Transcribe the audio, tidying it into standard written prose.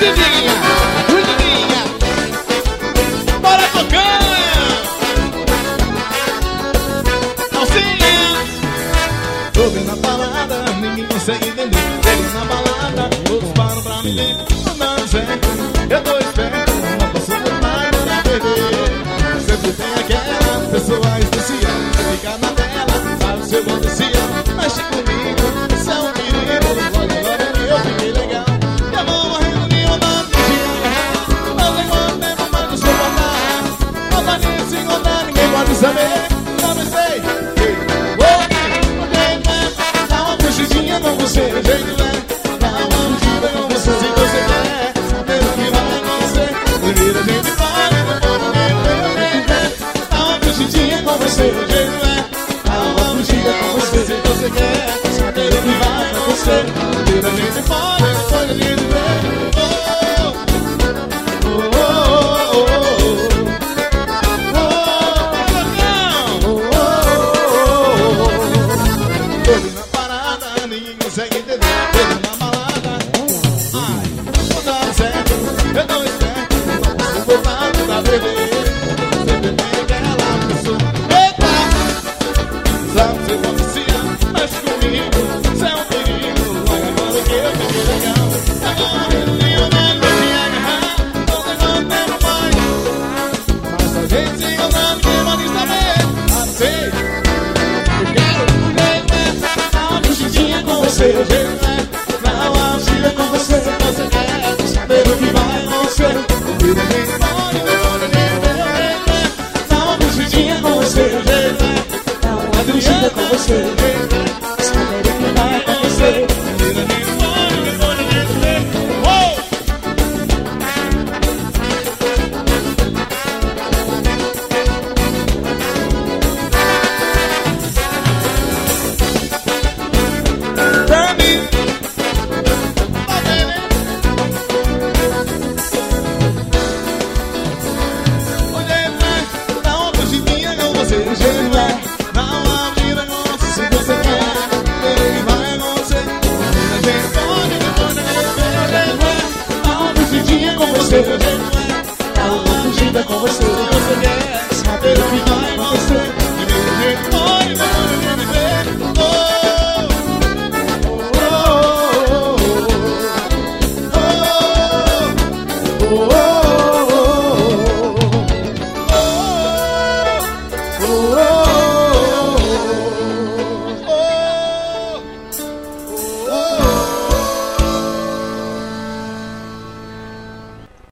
Fugidinha, fugidinha. Bora tocar. Alcinha. Tô vendo a balada, ninguém consegue entender. Chego na balada, todos param pra me ver. Não dá certo, eu tô esperto. Não posso mais na TV. Sempre tem aquela pessoa especial que fica na tela, sabe o seu potencial. Mexe comigo, isso é um perigo. Olha agora eu fiquei legal. Eu vou morrendo de vontade de agarrar. Não tem quanto tempo mais nos suportar. Voltaria se encontrar, ninguém pode saber. Não pensei, dá uma fugidinha com você, o jeito é. Dá uma fugida com você, se você quer saber o que vai acontecer. Primeiro a gente fala, depois ninguém vê. Dá uma fugidinha com você, o jeito é. Dá uma fugida com você, se você quer saber o que vai acontecer. Primeiro a gente fala, depois ninguém vê. Consegue entender, ele na balada. Ai, não dá certo, eu tô esperto. Não posso voltar pra beber. Sempre tem aquela pessoa. Eita! Sabe seu potencial, mexe comigo. Cê é um perigo, olha agora que eu fiquei legal. Agora eu nem o nome de agarrar. Não tem quanto tempo mais. Mas a gente se encontrando, quem pode saber? Sei, eu quero com você, o jeito é. Dá uma fugida com você, se você quer saber o que vai acontecer. Vira nem pode, demora nem ver. Dá uma fugidinha com você, o jeito é. Dá uma fugida com você, o jeito é. Saber o que vai acontecer. Vira nem pode, demora nem ver. Dá uma fugida com você, se você quer saber o que